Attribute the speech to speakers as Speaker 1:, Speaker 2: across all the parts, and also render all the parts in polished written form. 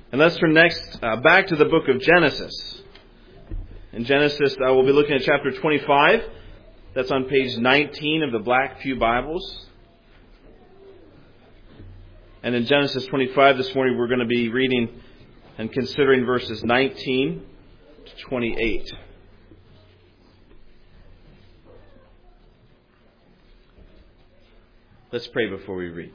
Speaker 1: And let's turn next back to the book of Genesis. In Genesis, we'll be looking at chapter 25. That's on page 19 of the Black Pew Bibles. And in Genesis 25 this morning, we're going to be reading and considering verses 19 to 28. Let's pray before we read.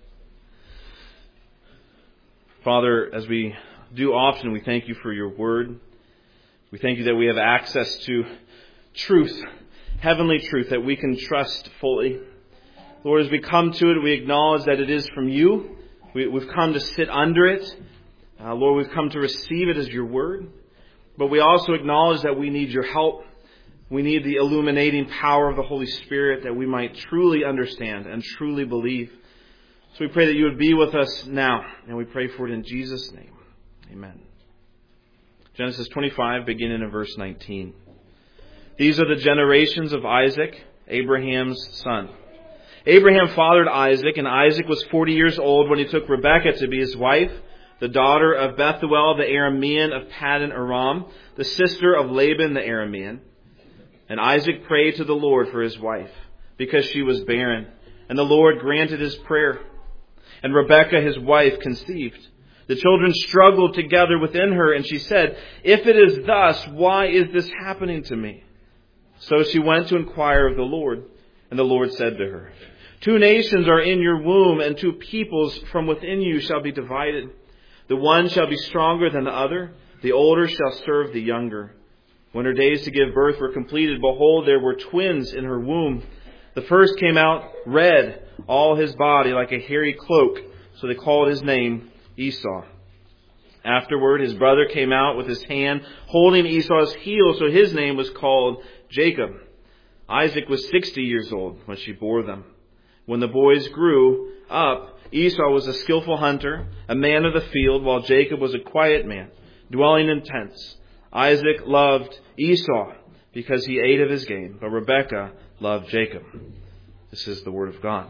Speaker 1: Father, as we do often, we thank you for your word. We thank you that we have access to truth, heavenly truth, that we can trust fully. Lord, as we come to it, we acknowledge that it is from you. We've come to sit under it. Lord, we've come to receive it as your word. But we also acknowledge that we need your help. We need the illuminating power of the Holy Spirit that we might truly understand and truly believe. So we pray that you would be with us now. And we pray for it in Jesus' name. Amen. Genesis 25, beginning in verse 19. These are the generations of Isaac, Abraham's son. Abraham fathered Isaac, and Isaac was 40 years old when he took Rebekah to be his wife, the daughter of Bethuel the Aramean of Paddan Aram, the sister of Laban the Aramean. And Isaac prayed to the Lord for his wife, because she was barren, and the Lord granted his prayer. And Rebekah, his wife, conceived. The children struggled together within her, and she said, "If it is thus, why is this happening to me?" So she went to inquire of the Lord. And the Lord said to her, "Two nations are in your womb, and two peoples from within you shall be divided. The one shall be stronger than the other. The older shall serve the younger." When her days to give birth were completed, behold, there were twins in her womb. The first came out red, all his body like a hairy cloak. So they called his name Esau. Afterward, his brother came out with his hand holding Esau's heel, so his name was called Jacob. Isaac was 60 years old when she bore them. When the boys grew up, Esau was a skillful hunter, a man of the field, while Jacob was a quiet man, dwelling in tents. Isaac loved Esau because he ate of his game, but Rebekah loved Jacob. This is the word of God.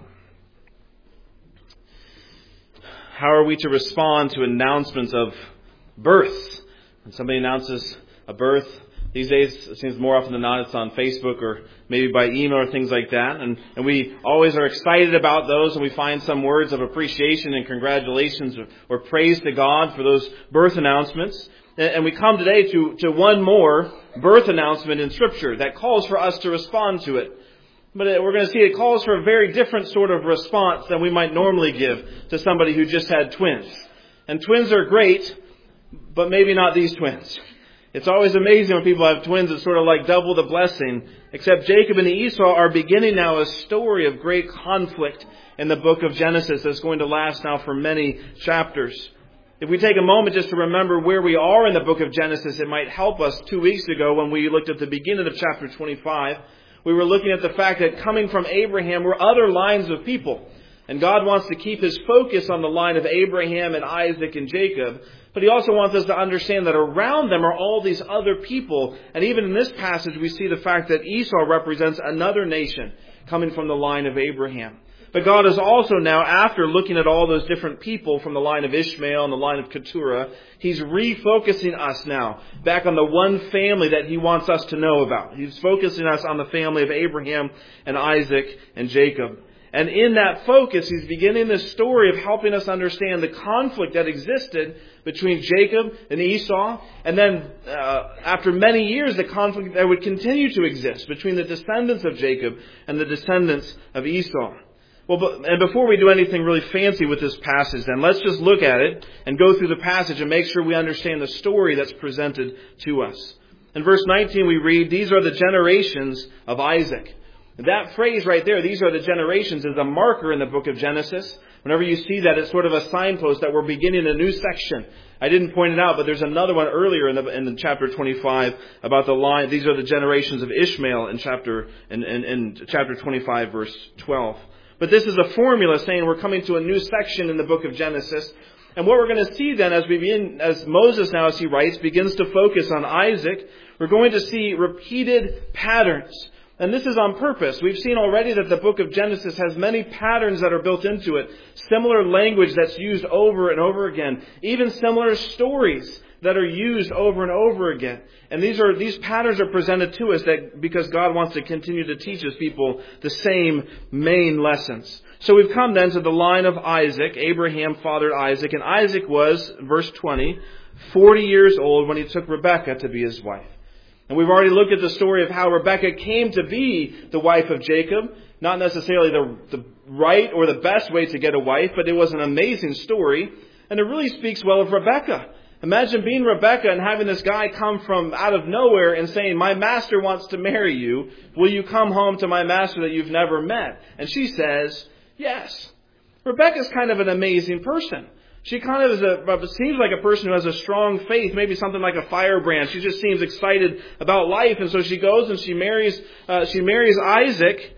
Speaker 1: How are we to respond to announcements of births? When somebody announces a birth, these days it seems more often than not it's on Facebook or maybe by email or things like that. And we always are excited about those, and we find some words of appreciation and congratulations or praise to God for those birth announcements. And we come today to one more birth announcement in Scripture that calls for us to respond to it. But we're going to see it calls for a very different sort of response than we might normally give to somebody who just had twins. And twins are great, but maybe not these twins. It's always amazing when people have twins. It's sort of like double the blessing. Except Jacob and Esau are beginning now a story of great conflict in the book of Genesis that's going to last now for many chapters. If we take a moment just to remember where we are in the book of Genesis, it might help us. 2 weeks ago when we looked at the beginning of chapter 25, we were looking at the fact that coming from Abraham were other lines of people. And God wants to keep his focus on the line of Abraham and Isaac and Jacob. But he also wants us to understand that around them are all these other people. And even in this passage, we see the fact that Esau represents another nation coming from the line of Abraham. But God is also now, after looking at all those different people from the line of Ishmael and the line of Keturah, he's refocusing us now back on the one family that he wants us to know about. He's focusing us on the family of Abraham and Isaac and Jacob. And in that focus, he's beginning this story of helping us understand the conflict that existed between Jacob and Esau. And then after many years, the conflict that would continue to exist between the descendants of Jacob and the descendants of Esau. Well, and before we do anything really fancy with this passage, then let's just look at it and go through the passage and make sure we understand the story that's presented to us. In verse 19 we read, "These are the generations of Isaac." That phrase right there, "these are the generations," is a marker in the book of Genesis. Whenever you see that, it's sort of a signpost that we're beginning a new section. I didn't point it out, but there's another one earlier in the chapter 25 about the line, "These are the generations of Ishmael" in chapter 25, verse 12. But this is a formula saying we're coming to a new section in the book of Genesis. And what we're going to see then as Moses now, as he writes, begins to focus on Isaac, we're going to see repeated patterns And this is on purpose. We've seen already that the book of Genesis has many patterns that are built into it. Similar language that's used over and over again. Even similar stories that are used over and over again. And these patterns are presented to us because God wants to continue to teach His people the same main lessons. So we've come then to the line of Isaac. Abraham fathered Isaac. And Isaac was, verse 20, 40 years old when he took Rebekah to be his wife. And we've already looked at the story of how Rebekah came to be the wife of Jacob. Not necessarily the right or the best way to get a wife, but it was an amazing story. And it really speaks well of Rebekah. Imagine being Rebekah and having this guy come from out of nowhere and saying, my master wants to marry you. Will you come home to my master that you've never met? And she says, yes. Rebekah's kind of an amazing person. She kind of seems like a person who has a strong faith, maybe something like a firebrand. She just seems excited about life. And so she goes and she marries Isaac,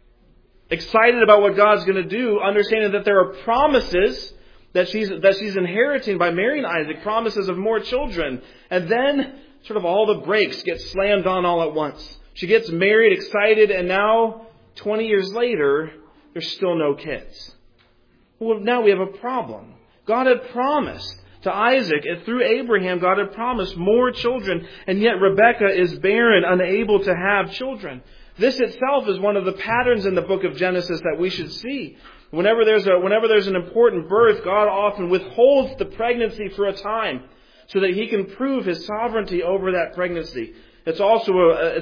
Speaker 1: excited about what God's going to do, understanding that there are promises that she's inheriting by marrying Isaac, promises of more children. And then sort of all the brakes get slammed on all at once. She gets married, excited, and now, 20 years later, there's still no kids. Well, now we have a problem. God had promised to Isaac, and through Abraham, God had promised more children, and yet Rebekah is barren, unable to have children. This itself is one of the patterns in the book of Genesis that we should see. Whenever there's an important birth, God often withholds the pregnancy for a time so that He can prove His sovereignty over that pregnancy. It's also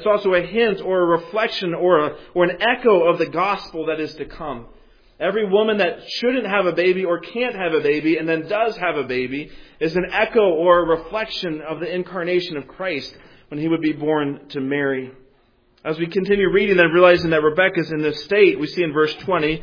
Speaker 1: a hint or a reflection or an echo of the gospel that is to come. Every woman that shouldn't have a baby or can't have a baby and then does have a baby is an echo or a reflection of the incarnation of Christ when He would be born to Mary. As we continue reading and realizing that Rebekah's in this state, we see in verse 20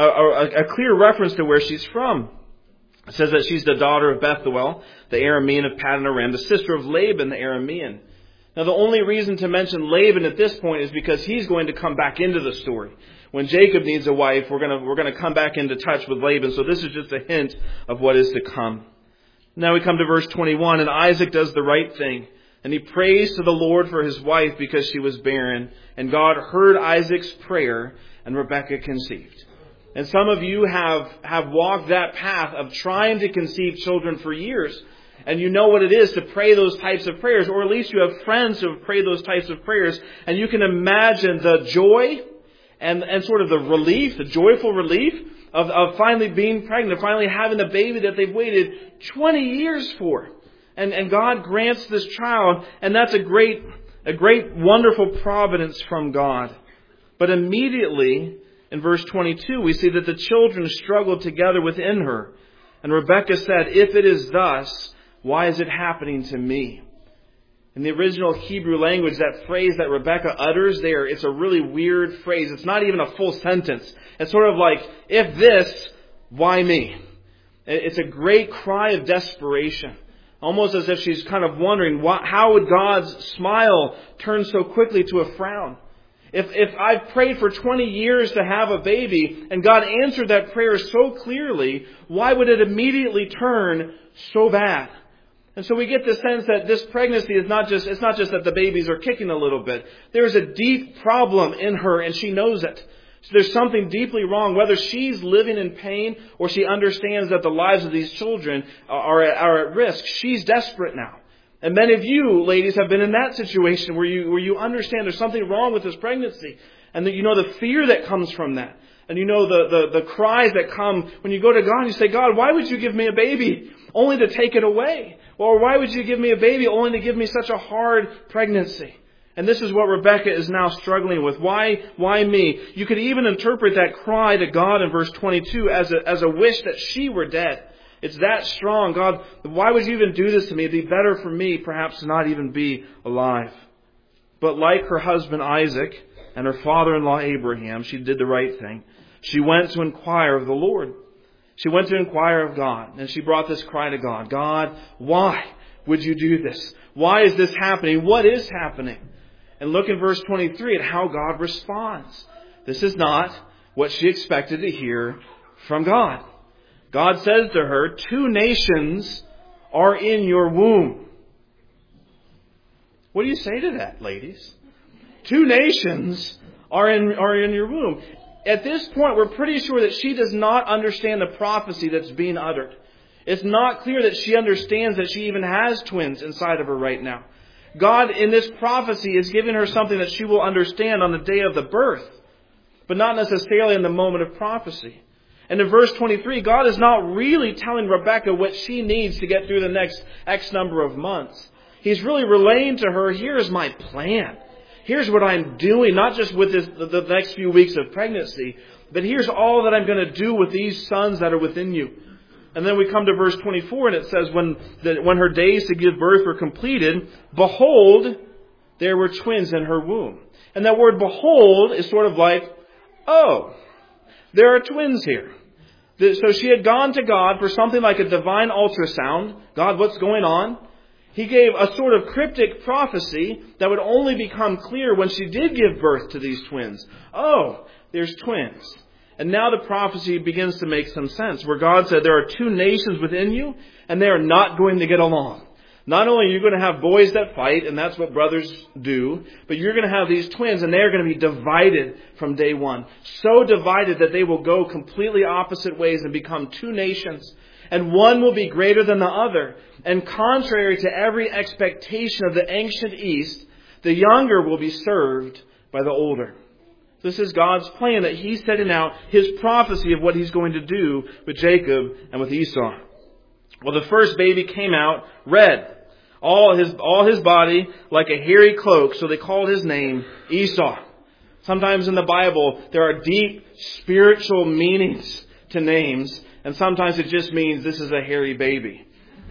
Speaker 1: a clear reference to where she's from. It says that she's the daughter of Bethuel, the Aramean of Paddan Aram, the sister of Laban, the Aramean. Now, the only reason to mention Laban at this point is because he's going to come back into the story. When Jacob needs a wife, we're going to come back into touch with Laban. So this is just a hint of what is to come. Now we come to verse 21, and Isaac does the right thing. And he prays to the Lord for his wife because she was barren. And God heard Isaac's prayer, and Rebekah conceived. And some of you have walked that path of trying to conceive children for years. And you know what it is to pray those types of prayers. Or at least you have friends who have prayed those types of prayers. And you can imagine the joy and sort of the relief, the joyful relief of finally being pregnant, finally having the baby that they've waited 20 years for. And God grants this child, and that's a great, wonderful providence from God. But immediately, in verse 22, we see that the children struggled together within her. And Rebekah said, if it is thus, why is it happening to me? In the original Hebrew language, that phrase that Rebekah utters there, it's a really weird phrase. It's not even a full sentence. It's sort of like, if this, why me? It's a great cry of desperation. Almost as if she's kind of wondering, how would God's smile turn so quickly to a frown? If I've prayed for 20 years to have a baby and God answered that prayer so clearly, why would it immediately turn so bad? And so we get the sense that this pregnancy is not just that the babies are kicking a little bit. There's a deep problem in her and she knows it. So there's something deeply wrong, whether she's living in pain or she understands that the lives of these children are at risk. She's desperate now. And many of you, ladies, have been in that situation where you understand there's something wrong with this pregnancy. And that you know the fear that comes from that. And you know the cries that come when you go to God and you say, God, why would you give me a baby only to take it away? Or why would you give me a baby only to give me such a hard pregnancy? And this is what Rebekah is now struggling with. Why me? You could even interpret that cry to God in verse 22 as a wish that she were dead. It's that strong. God, why would you even do this to me? It'd be better for me perhaps to not even be alive. But like her husband Isaac and her father-in-law Abraham, she did the right thing. She went to inquire of the Lord. She went to inquire of God. And she brought this cry to God. God, why would you do this? Why is this happening? What is happening? And look in verse 23 at how God responds. This is not what she expected to hear from God. God says to her, 2 nations are in your womb. What do you say to that, ladies? 2 nations are in your womb. At this point, we're pretty sure that she does not understand the prophecy that's being uttered. It's not clear that she understands that she even has twins inside of her right now. God, in this prophecy, is giving her something that she will understand on the day of the birth, but not necessarily in the moment of prophecy. And in verse 23, God is not really telling Rebekah what she needs to get through the next X number of months. He's really relaying to her, here's my plan. Here's what I'm doing, not just with the next few weeks of pregnancy, but here's all that I'm going to do with these sons that are within you. And then we come to verse 24, and it says, when her days to give birth were completed, behold, there were twins in her womb. And that word behold is sort of like, oh, there are twins here. So she had gone to God for something like a divine ultrasound. God, what's going on? He gave a sort of cryptic prophecy that would only become clear when she did give birth to these twins. Oh, there's twins. And now the prophecy begins to make some sense, where God said there are two nations within you, and they are not going to get along. Not only are you going to have boys that fight, and that's what brothers do, but you're going to have these twins, and they're going to be divided from day one. So divided that they will go completely opposite ways and become two nations. And one will be greater than the other. And contrary to every expectation of the ancient East, the younger will be served by the older. This is God's plan, that He's setting out His prophecy of what He's going to do with Jacob and with Esau. Well, the first baby came out red. All his body like a hairy cloak, so they called his name Esau. Sometimes in the Bible, there are deep spiritual meanings to names, and sometimes it just means this is a hairy baby.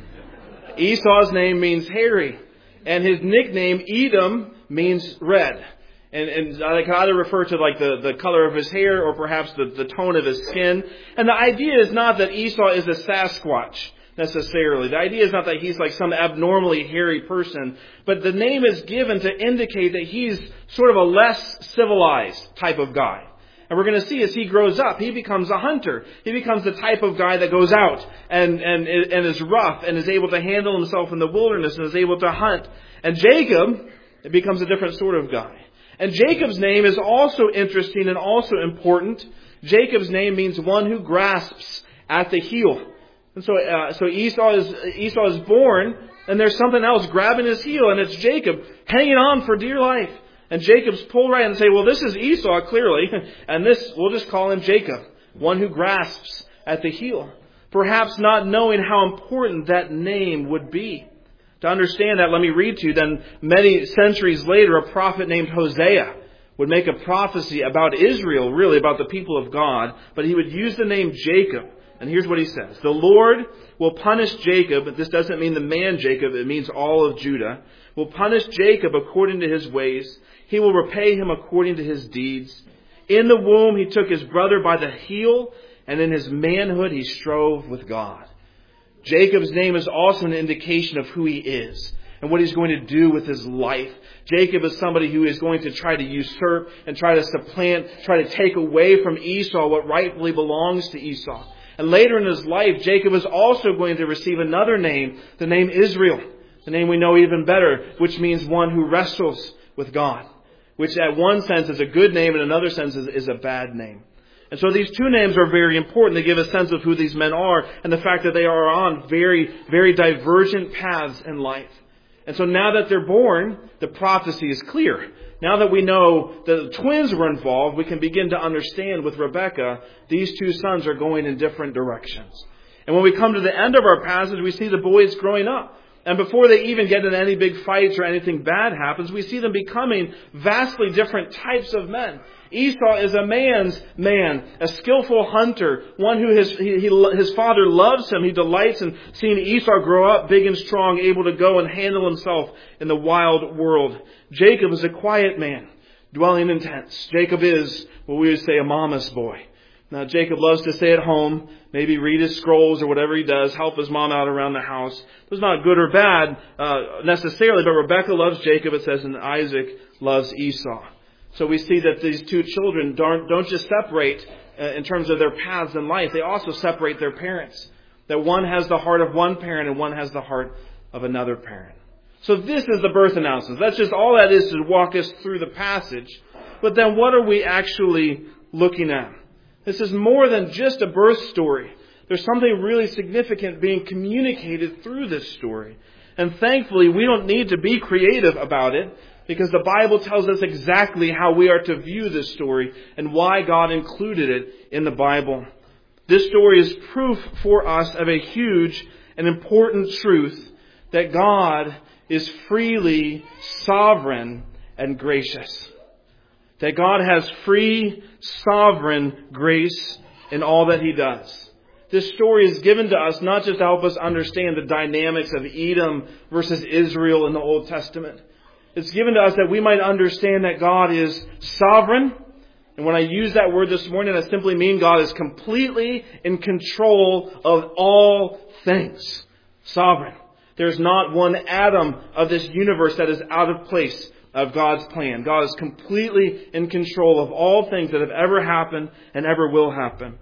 Speaker 1: Esau's name means hairy, and his nickname Edom means red. And I can either refer to like the color of his hair or perhaps the tone of his skin. And the idea is not that Esau is a Sasquatch necessarily. The idea is not that he's like some abnormally hairy person, but the name is given to indicate that he's sort of a less civilized type of guy. And we're going to see as he grows up, he becomes a hunter. He becomes the type of guy that goes out and is rough and is able to handle himself in the wilderness and is able to hunt. And Jacob, it becomes a different sort of guy. And Jacob's name is also interesting and also important. Jacob's name means one who grasps at the heel. And so Esau is born, and there's something else grabbing his heel, and it's Jacob hanging on for dear life. And Jacob's pulled right and say, well, this is Esau, clearly, and this, we'll just call him Jacob, one who grasps at the heel. Perhaps not knowing how important that name would be. To understand that, let me read to you, then many centuries later, a prophet named Hosea would make a prophecy about Israel, really about the people of God, but he would use the name Jacob. And here's what he says. The Lord will punish Jacob, but this doesn't mean the man Jacob, it means all of Judah, will punish Jacob according to his ways. He will repay him according to his deeds. In the womb he took his brother by the heel, and in his manhood he strove with God. Jacob's name is also an indication of who he is and what he's going to do with his life. Jacob is somebody who is going to try to usurp and try to supplant, try to take away from Esau what rightfully belongs to Esau. And later in his life, Jacob is also going to receive another name, the name Israel, the name we know even better, which means one who wrestles with God, which at one sense is a good name and in another sense is a bad name. And so these two names are very important. They give a sense of who these men are and the fact that they are on very, very divergent paths in life. And so now that they're born, the prophecy is clear. Now that we know that the twins were involved, we can begin to understand with Rebekah, these two sons are going in different directions. And when we come to the end of our passage, we see the boys growing up. And before they even get in any big fights or anything bad happens, we see them becoming vastly different types of men. Esau is a man's man, a skillful hunter, one who his father loves him. He delights in seeing Esau grow up big and strong, able to go and handle himself in the wild world. Jacob is a quiet man, dwelling in tents. Jacob is what we would say a mama's boy. Now, Jacob loves to stay at home, maybe read his scrolls or whatever he does, help his mom out around the house. It's not good or bad necessarily, but Rebekah loves Jacob, it says, and Isaac loves Esau. So we see that these two children don't just separate in terms of their paths in life. They also separate their parents. That one has the heart of one parent and one has the heart of another parent. So this is the birth announcement. That's just all that is to walk us through the passage. But then what are we actually looking at? This is more than just a birth story. There's something really significant being communicated through this story. And thankfully, we don't need to be creative about it, because the Bible tells us exactly how we are to view this story and why God included it in the Bible. This story is proof for us of a huge and important truth, that God is freely sovereign and gracious. That God has free, sovereign grace in all that He does. This story is given to us not just to help us understand the dynamics of Edom versus Israel in the Old Testament. It's given to us that we might understand that God is sovereign. And when I use that word this morning, I simply mean God is completely in control of all things. Sovereign. There's not one atom of this universe that is out of place of God's plan. God is completely in control of all things that have ever happened and ever will happen.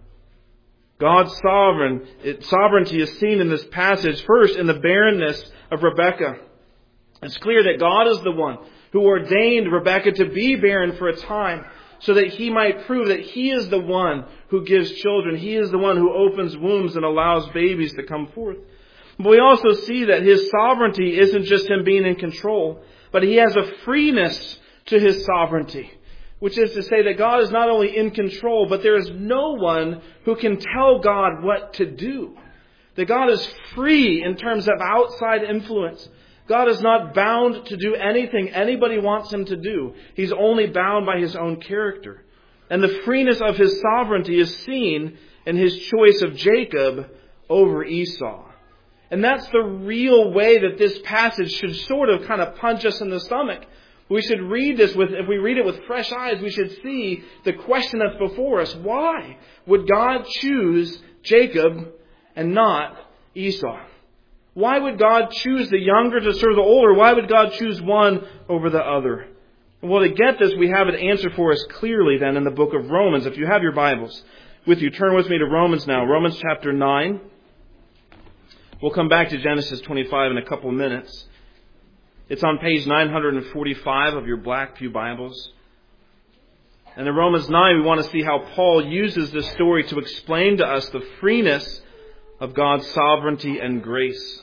Speaker 1: God's sovereignty is seen in this passage first in the barrenness of Rebekah. It's clear that God is the one who ordained Rebekah to be barren for a time so that He might prove that He is the one who gives children. He is the one who opens wombs and allows babies to come forth. But we also see that His sovereignty isn't just Him being in control, but He has a freeness to His sovereignty, which is to say that God is not only in control, but there is no one who can tell God what to do. That God is free in terms of outside influence. God is not bound to do anything anybody wants Him to do. He's only bound by His own character. And the freeness of His sovereignty is seen in His choice of Jacob over Esau. And that's the real way that this passage should sort of kind of punch us in the stomach. We should read this if we read it with fresh eyes, we should see the question that's before us. Why would God choose Jacob and not Esau? Why would God choose the younger to serve the older? Why would God choose one over the other? Well, to get this, we have an answer for us clearly then in the book of Romans. If you have your Bibles with you, turn with me to Romans now. Romans chapter 9. We'll come back to Genesis 25 in a couple of minutes. It's on page 945 of your Black Pew Bibles. And in Romans 9, we want to see how Paul uses this story to explain to us the freeness of God's sovereignty and grace.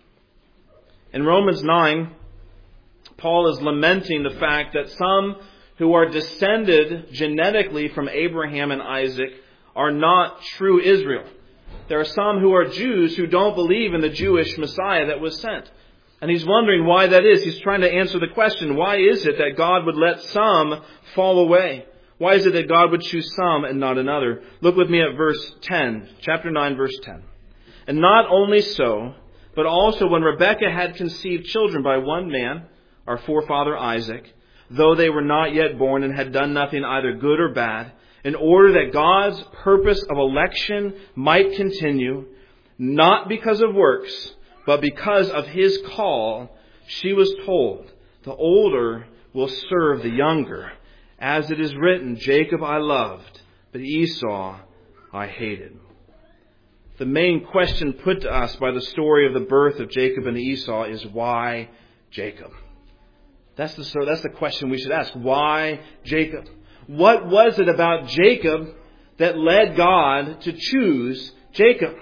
Speaker 1: In Romans 9, Paul is lamenting the fact that some who are descended genetically from Abraham and Isaac are not true Israel. There are some who are Jews who don't believe in the Jewish Messiah that was sent. And he's wondering why that is. He's trying to answer the question, why is it that God would let some fall away? Why is it that God would choose some and not another? Look with me at verse 10, chapter 9, verse 10. And not only so, but also when Rebekah had conceived children by one man, our forefather Isaac, though they were not yet born and had done nothing either good or bad, in order that God's purpose of election might continue, not because of works, but because of His call, she was told, the older will serve the younger. As it is written, Jacob I loved, but Esau I hated. The main question put to us by the story of the birth of Jacob and Esau is, why Jacob? That's the question we should ask. Why Jacob? What was it about Jacob that led God to choose Jacob?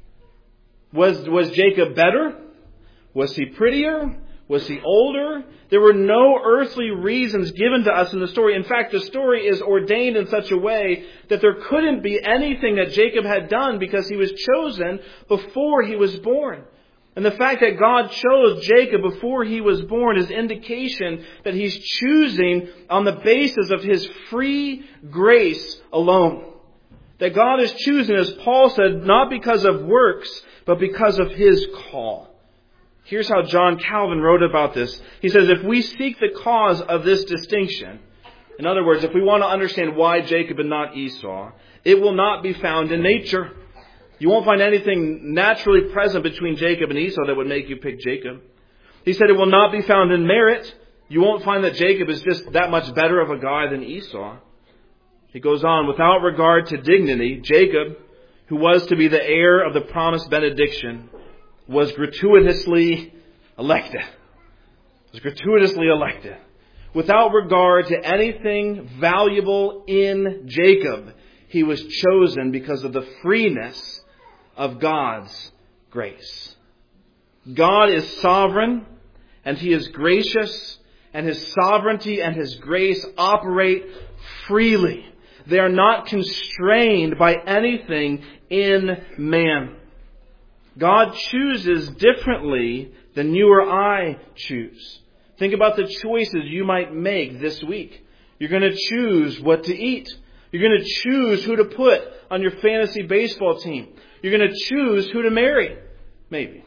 Speaker 1: Was Jacob better? Was he prettier? Was he older? There were no earthly reasons given to us in the story. In fact, the story is ordained in such a way that there couldn't be anything that Jacob had done because he was chosen before he was born. And the fact that God chose Jacob before he was born is indication that He's choosing on the basis of His free grace alone. That God is choosing, as Paul said, not because of works, but because of His call. Here's how John Calvin wrote about this. He says, if we seek the cause of this distinction, in other words, if we want to understand why Jacob and not Esau, it will not be found in nature. You won't find anything naturally present between Jacob and Esau that would make you pick Jacob. He said it will not be found in merit. You won't find that Jacob is just that much better of a guy than Esau. He goes on, without regard to dignity, Jacob, who was to be the heir of the promised benediction, was gratuitously elected. Without regard to anything valuable in Jacob, he was chosen because of the freeness of God's grace. God is sovereign, and He is gracious, and His sovereignty and His grace operate freely. They are not constrained by anything in man. God chooses differently than you or I choose. Think about the choices you might make this week. You're going to choose what to eat. You're going to choose who to put on your fantasy baseball team. You're going to choose who to marry. Maybe.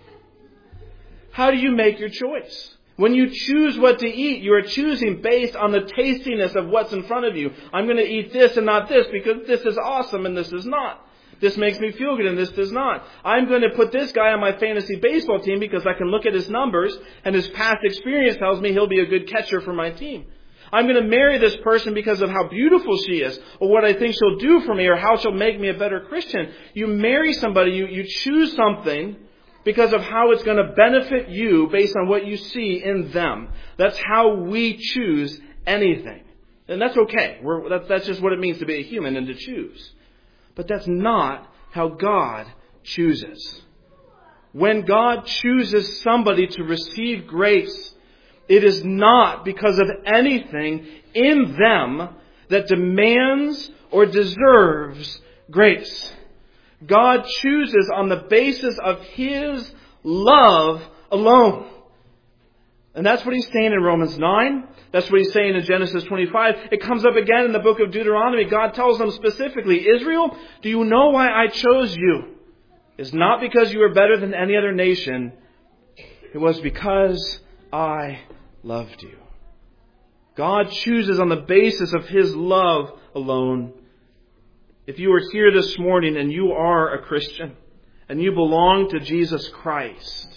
Speaker 1: How do you make your choice? When you choose what to eat, you are choosing based on the tastiness of what's in front of you. I'm going to eat this and not this because this is awesome and this is not. This makes me feel good and this does not. I'm going to put this guy on my fantasy baseball team because I can look at his numbers and his past experience tells me he'll be a good catcher for my team. I'm going to marry this person because of how beautiful she is, or what I think she'll do for me, or how she'll make me a better Christian. You marry somebody, you choose something because of how it's going to benefit you based on what you see in them. That's how we choose anything. And that's okay. That's just what it means to be a human and to choose. But that's not how God chooses. When God chooses somebody to receive grace, it is not because of anything in them that demands or deserves grace. God chooses on the basis of His love alone. And that's what He's saying in Romans 9. That's what He's saying in Genesis 25. It comes up again in the book of Deuteronomy. God tells them specifically, Israel, do you know why I chose you? It's not because you are better than any other nation. It was because I loved you. God chooses on the basis of His love alone. If you are here this morning and you are a Christian and you belong to Jesus Christ,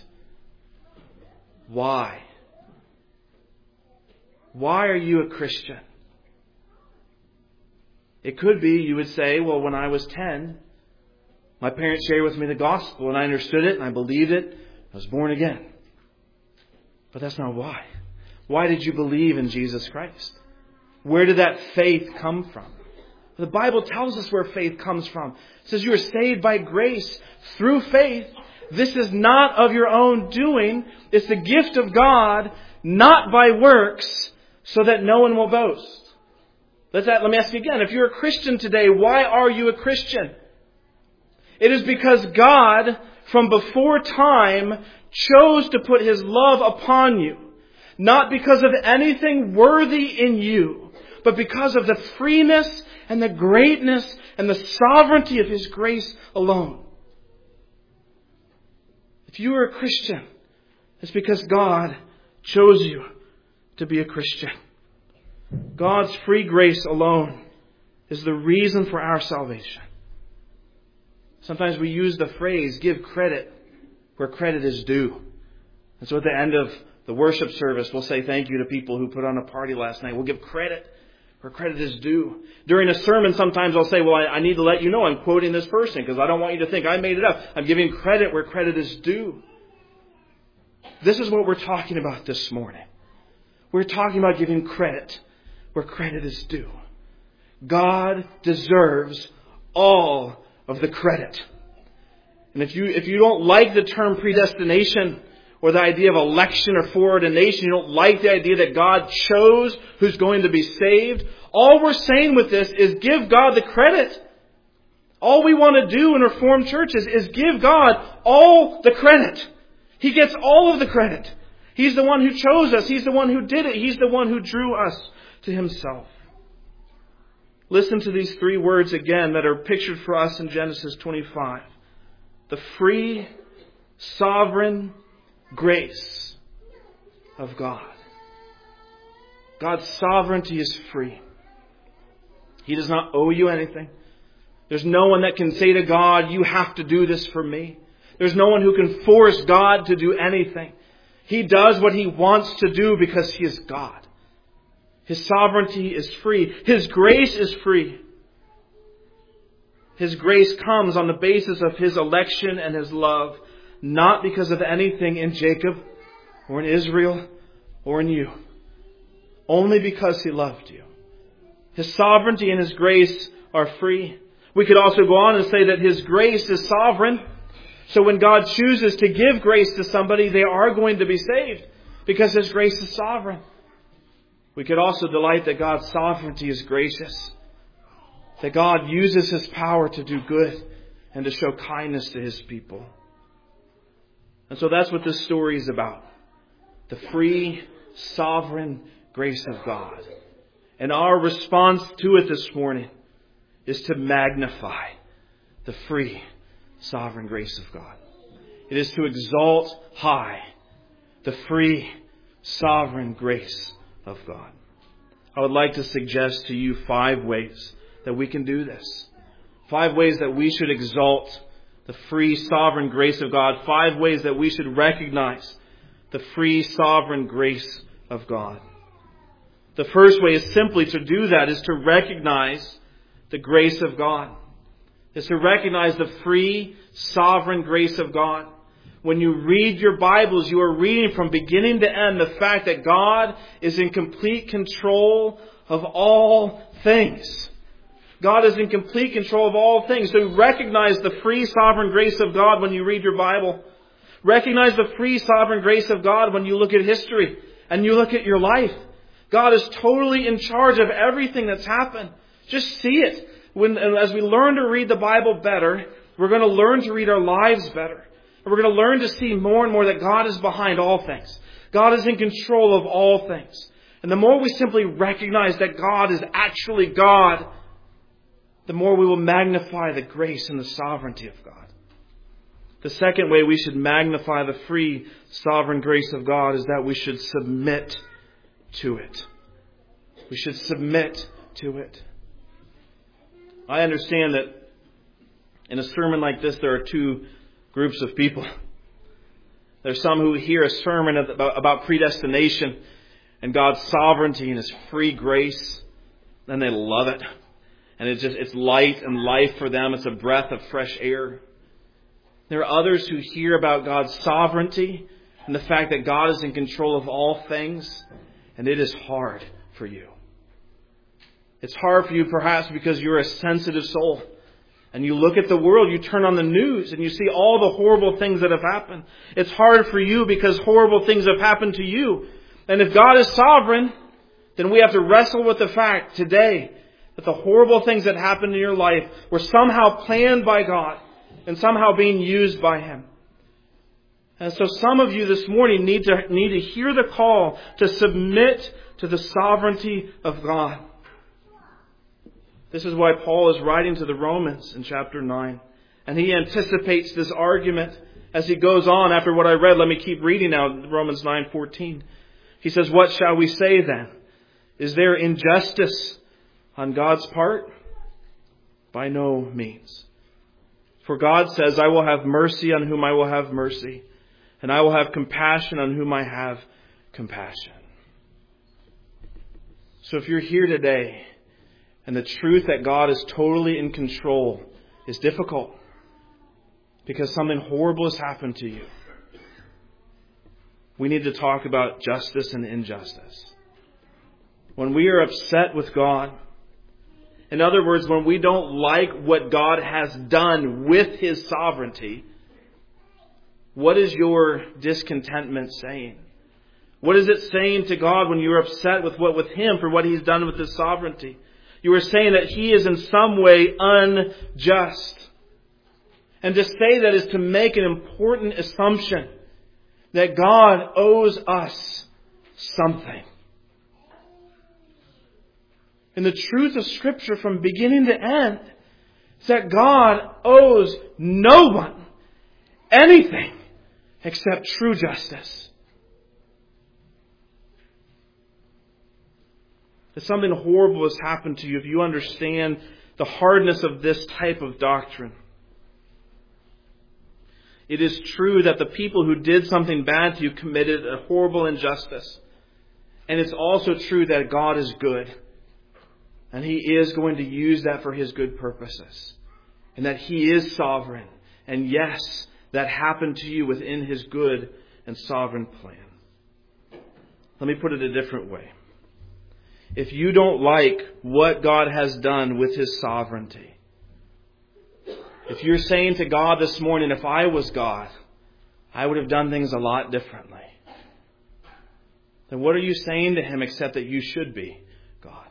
Speaker 1: why? Why are you a Christian? It could be you would say, well, when I was 10, my parents shared with me the gospel and I understood it and I believed it. I was born again. But that's not why. Why did you believe in Jesus Christ? Where did that faith come from? The Bible tells us where faith comes from. It says you are saved by grace through faith. This is not of your own doing. It's the gift of God, not by works, so that no one will boast. Let me ask you again. If you're a Christian today, why are you a Christian? It is because God, from before time, chose to put His love upon you. Not because of anything worthy in you, but because of the freeness and the greatness and the sovereignty of His grace alone. If you are a Christian, it's because God chose you to be a Christian. God's free grace alone is the reason for our salvation. Sometimes we use the phrase, give credit where credit is due. And so at the end of the worship service, we'll say thank you to people who put on a party last night. We'll give credit where credit is due. During a sermon, sometimes I'll say, well, I need to let you know I'm quoting this person because I don't want you to think I made it up. I'm giving credit where credit is due. This is what we're talking about this morning. We're talking about giving credit where credit is due. God deserves all of the credit. And if you don't like the term predestination or the idea of election or foreordination, you don't like the idea that God chose who's going to be saved, all we're saying with this is give God the credit. All we want to do in Reformed churches is give God all the credit. He gets all of the credit. He's the one who chose us. He's the one who did it. He's the one who drew us to Himself. Listen to these three words again that are pictured for us in Genesis 25. The free, sovereign grace of God. God's sovereignty is free. He does not owe you anything. There's no one that can say to God, you have to do this for me. There's no one who can force God to do anything. He does what He wants to do because He is God. His sovereignty is free. His grace is free. His grace comes on the basis of His election and His love, not because of anything in Jacob or in Israel or in you. only because He loved you. His sovereignty and His grace are free. We could also go on and say that His grace is sovereign. So when God chooses to give grace to somebody, they are going to be saved because His grace is sovereign. We could also delight that God's sovereignty is gracious. That God uses His power to do good and to show kindness to His people. And so that's what this story is about. The free, sovereign grace of God. And our response to it this morning is to magnify the free, sovereign grace of God. It is to exalt high the free, sovereign grace of God. I would like to suggest to you 5 ways that we can do this. 5 ways that we should exalt the free, sovereign grace of God. 5 ways that we should recognize the free, sovereign grace of God. The first way is simply to do that, is to recognize the grace of God. Is to recognize the free, sovereign grace of God. When you read your Bibles, you are reading from beginning to end the fact that God is in complete control of all things. God is in complete control of all things. So recognize the free, sovereign grace of God when you read your Bible. Recognize the free, sovereign grace of God when you look at history and you look at your life. God is totally in charge of everything that's happened. Just see it. As we learn to read the Bible better, we're going to learn to read our lives better. And we're going to learn to see more and more that God is behind all things. God is in control of all things. And the more we simply recognize that God is actually God, the more we will magnify the grace and the sovereignty of God. The second way we should magnify the free, sovereign grace of God is that we should submit to it. We should submit to it. I understand that in a sermon like this, there are 2 groups of people. There's some who hear a sermon about predestination and God's sovereignty and His free grace, and they love it. And it's light and life for them. It's a breath of fresh air. There are others who hear about God's sovereignty and the fact that God is in control of all things, and it is hard for you. It's hard for you perhaps because you're a sensitive soul. And you look at the world, you turn on the news, and you see all the horrible things that have happened. It's hard for you because horrible things have happened to you. And if God is sovereign, then we have to wrestle with the fact today that the horrible things that happened in your life were somehow planned by God and somehow being used by Him. And so some of you this morning need to hear the call to submit to the sovereignty of God. This is why Paul is writing to the Romans in chapter 9. And he anticipates this argument as he goes on after what I read. Let me keep reading now, Romans 9:14. He says, "What shall we say then? Is there injustice on God's part? By no means. For God says, I will have mercy on whom I will have mercy, and I will have compassion on whom I have compassion." So if you're here today and the truth that God is totally in control is difficult because something horrible has happened to you, we need to talk about justice and injustice. When we are upset with God, in other words, when we don't like what God has done with His sovereignty, what is your discontentment saying? What is it saying to God when you're upset with Him for what He's done with His sovereignty? You are saying that He is in some way unjust. And to say that is to make an important assumption that God owes us something. And the truth of Scripture from beginning to end is that God owes no one anything except true justice. That something horrible has happened to you if you understand the hardness of this type of doctrine. It is true that the people who did something bad to you committed a horrible injustice. And it's also true that God is good. And He is going to use that for His good purposes. And that He is sovereign. And yes, that happened to you within His good and sovereign plan. Let me put it a different way. if you don't like what God has done with His sovereignty. If you're saying to God this morning, if I was God, I would have done things a lot differently. Then what are you saying to Him except that you should be God?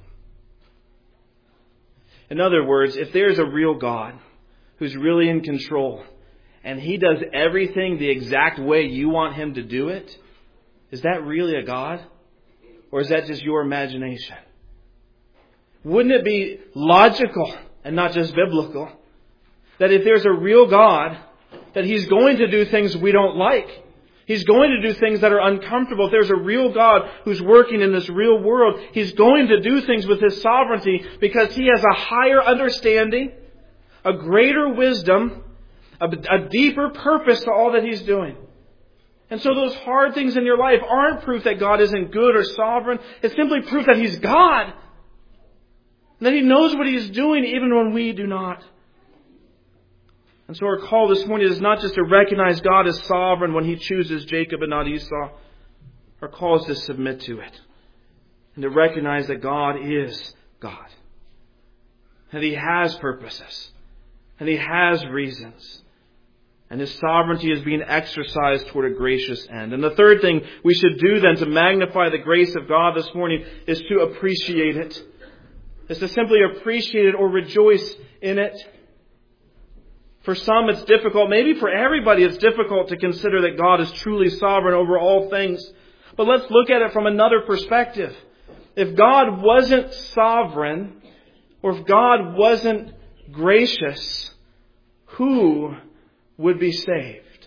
Speaker 1: In other words, if there's a real God who's really in control and He does everything the exact way you want Him to do it, is that really a God? Or is that just your imagination? Wouldn't it be logical and not just biblical that if there's a real God, that He's going to do things we don't like? He's going to do things that are uncomfortable. If there's a real God who's working in this real world, He's going to do things with His sovereignty because He has a higher understanding, a greater wisdom, a deeper purpose to all that He's doing. And so those hard things in your life aren't proof that God isn't good or sovereign. It's simply proof that He's God. And that He knows what He is doing even when we do not. And so our call this morning is not just to recognize God as sovereign when He chooses Jacob and not Esau. Our call is to submit to it. And to recognize that God is God. And He has purposes. And He has reasons. And His sovereignty is being exercised toward a gracious end. And the third thing we should do then to magnify the grace of God this morning is to appreciate it. Is to simply appreciate it or rejoice in it. For some it's difficult, maybe for everybody it's difficult to consider that God is truly sovereign over all things. But let's look at it from another perspective. If God wasn't sovereign, or if God wasn't gracious, who would be saved?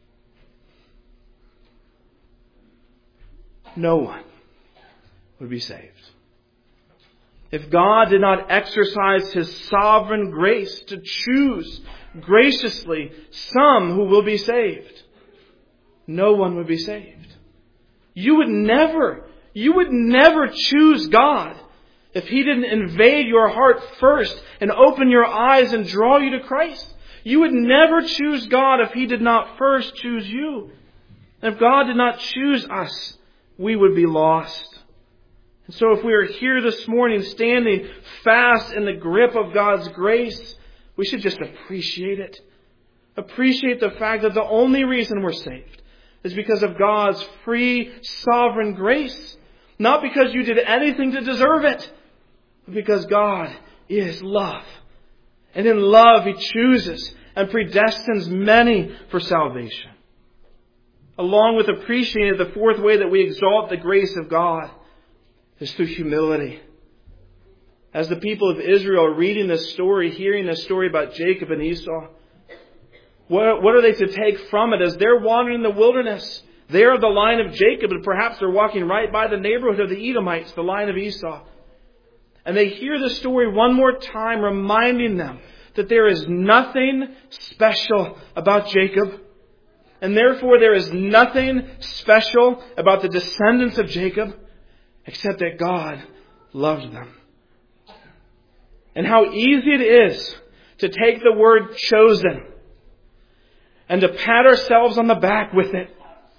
Speaker 1: No one would be saved. If God did not exercise His sovereign grace to choose graciously some who will be saved, no one would be saved. You would never choose God if He didn't invade your heart first and open your eyes and draw you to Christ. You would never choose God if He did not first choose you. And if God did not choose us, we would be lost. And so if we are here this morning standing fast in the grip of God's grace, we should just appreciate it. Appreciate the fact that the only reason we're saved is because of God's free, sovereign grace. Not because you did anything to deserve it, but because God is love. And in love He chooses and predestines many for salvation. Along with appreciating the fourth way that we exalt the grace of God is through humility. As the people of Israel are reading this story, hearing this story about Jacob and Esau, what are they to take from it as they're wandering in the wilderness? They are the line of Jacob, and perhaps they're walking right by the neighborhood of the Edomites, the line of Esau. And they hear the story one more time, reminding them that there is nothing special about Jacob. And therefore there is nothing special about the descendants of Jacob except that God loved them. And how easy it is to take the word chosen and to pat ourselves on the back with it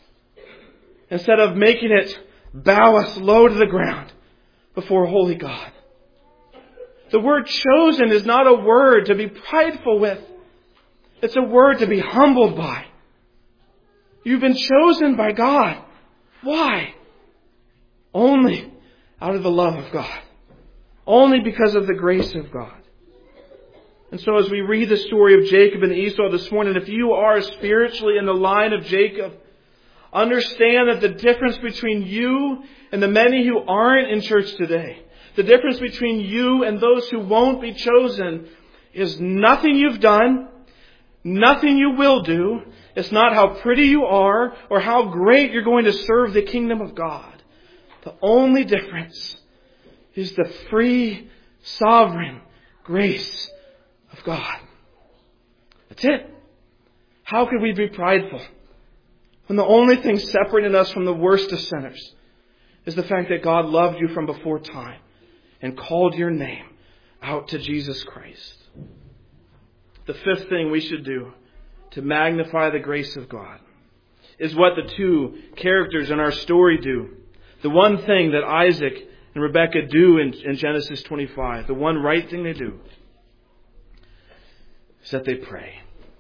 Speaker 1: instead of making it bow us low to the ground before a holy God. The word chosen is not a word to be prideful with. It's a word to be humbled by. You've been chosen by God. Why? Only out of the love of God. Only because of the grace of God. And so as we read the story of Jacob and Esau this morning, if you are spiritually in the line of Jacob, understand that the difference between you and the many who aren't in church today, the difference between you and those who won't be chosen, is nothing you've done, nothing you will do. It's not how pretty you are or how great you're going to serve the kingdom of God. The only difference is the free, sovereign grace of God. That's it. How could we be prideful when the only thing separating us from the worst of sinners is the fact that God loved you from before time and called your name out to Jesus Christ? The fifth thing we should do to magnify the grace of God is what the two characters in our story do. The one thing that Isaac and Rebekah do in Genesis 25, the one right thing they do is that they pray.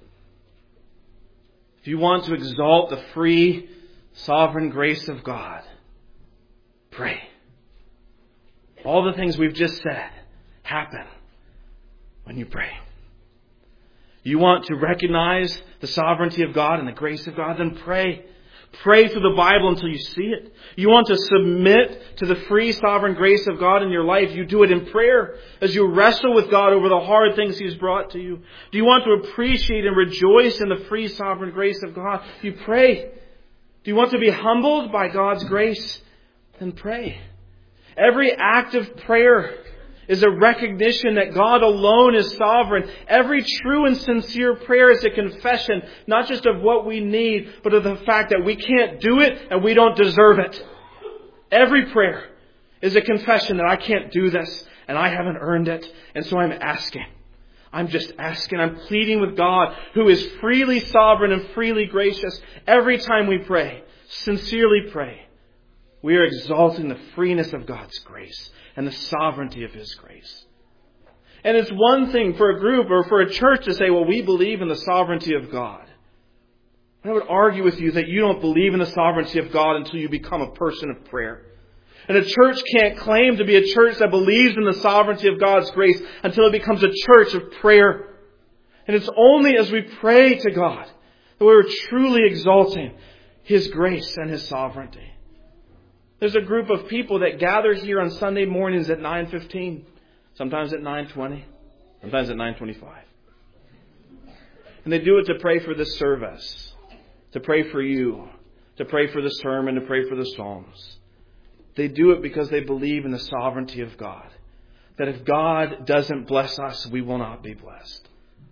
Speaker 1: If you want to exalt the free, sovereign grace of God, pray. All the things we've just said happen when you pray. You want to recognize the sovereignty of God and the grace of God, then pray. Pray through the Bible until you see it. You want to submit to the free, sovereign grace of God in your life. You do it in prayer as you wrestle with God over the hard things He's brought to you. Do you want to appreciate and rejoice in the free, sovereign grace of God? You pray. Do you want to be humbled by God's grace? Then pray. Every act of prayer is a recognition that God alone is sovereign. Every true and sincere prayer is a confession, not just of what we need, but of the fact that we can't do it and we don't deserve it. Every prayer is a confession that I can't do this and I haven't earned it. And so I'm asking. I'm just asking. I'm pleading with God, who is freely sovereign and freely gracious. Every time we pray, sincerely pray, we are exalting the freeness of God's grace and the sovereignty of His grace. And it's one thing for a group or for a church to say, well, we believe in the sovereignty of God. I would argue with you that you don't believe in the sovereignty of God until you become a person of prayer. And a church can't claim to be a church that believes in the sovereignty of God's grace until it becomes a church of prayer. And it's only as we pray to God that we're truly exalting His grace and His sovereignty. There's a group of people that gather here on Sunday mornings at 9:15, sometimes at 9:20, sometimes at 9:25. And they do it to pray for this service, to pray for you, to pray for the sermon, to pray for the Psalms. They do it because they believe in the sovereignty of God. That if God doesn't bless us, we will not be blessed.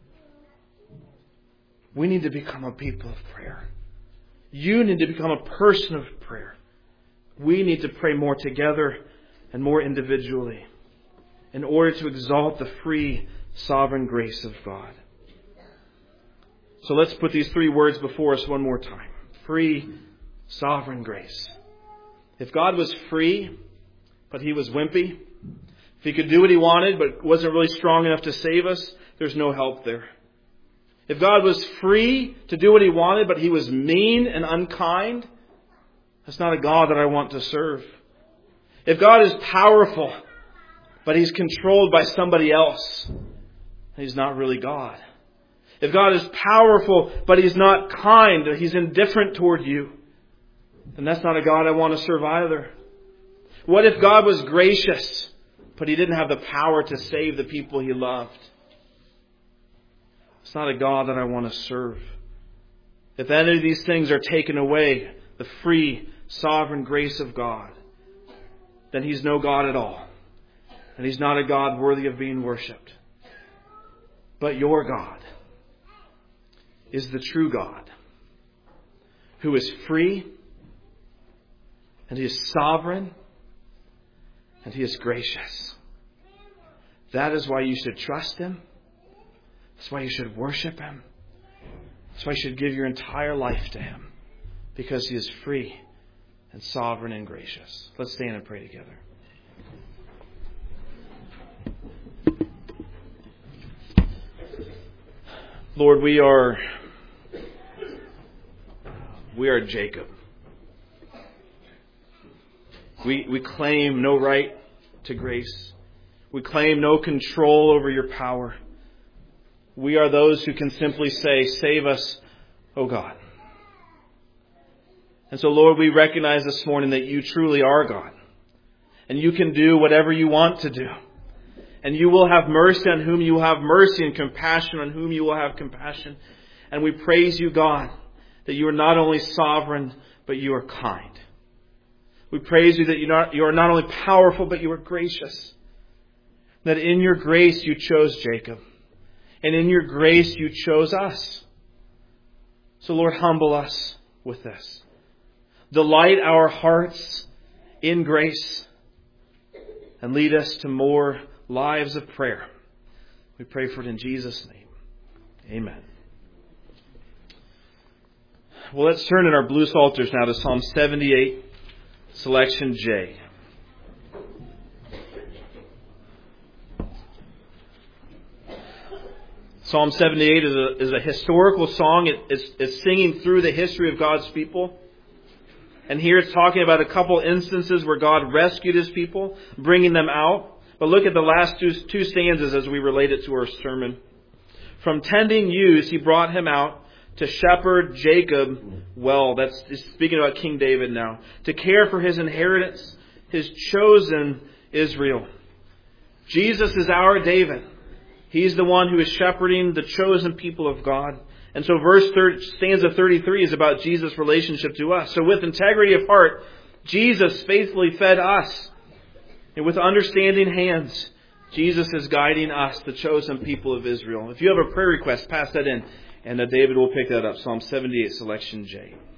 Speaker 1: We need to become a people of prayer. You need to become a person of prayer. We need to pray more together and more individually in order to exalt the free, sovereign grace of God. So let's put these three words before us one more time. Free, sovereign grace. If God was free, but He was wimpy, if He could do what He wanted, but wasn't really strong enough to save us, there's no help there. If God was free to do what He wanted, but He was mean and unkind, that's not a God that I want to serve. If God is powerful, but He's controlled by somebody else, He's not really God. If God is powerful, but He's not kind, He's indifferent toward you, then that's not a God I want to serve either. What if God was gracious, but He didn't have the power to save the people He loved? It's not a God that I want to serve. If any of these things are taken away, the free, sovereign grace of God, then He's no God at all. And He's not a God worthy of being worshipped. But your God is the true God, who is free, and He is sovereign, and He is gracious. That is why you should trust Him. That's why you should worship Him. That's why you should give your entire life to Him. Because He is free and sovereign and gracious. Let's stand and pray together. Lord, we are Jacob. We claim no right to grace. We claim no control over your power. We are those who can simply say, save us, O God. And so, Lord, we recognize this morning that you truly are God. And you can do whatever you want to do. And you will have mercy on whom you will have mercy and compassion on whom you will have compassion. And we praise you, God, that you are not only sovereign, but you are kind. We praise you that you are not only powerful, but you are gracious. That in your grace you chose Jacob. And in your grace you chose us. So Lord, humble us with this. Delight our hearts in grace. And lead us to more lives of prayer. We pray for it in Jesus' name. Amen. Well, let's turn in our blue psalters now to Psalm 78, selection J. Psalm 78 is a historical song. It's singing through the history of God's people. And here it's talking about a couple instances where God rescued His people, bringing them out. But look at the last two stanzas as we relate it to our sermon. From tending ewes He brought him out to shepherd Jacob well. That's speaking about King David now. To care for his inheritance, His chosen Israel. Jesus is our David. He's the one who is shepherding the chosen people of God. And so stanza 33 is about Jesus' relationship to us. So with integrity of heart, Jesus faithfully fed us. And with understanding hands, Jesus is guiding us, the chosen people of Israel. If you have a prayer request, pass that in. And David will pick that up. Psalm 78, selection J.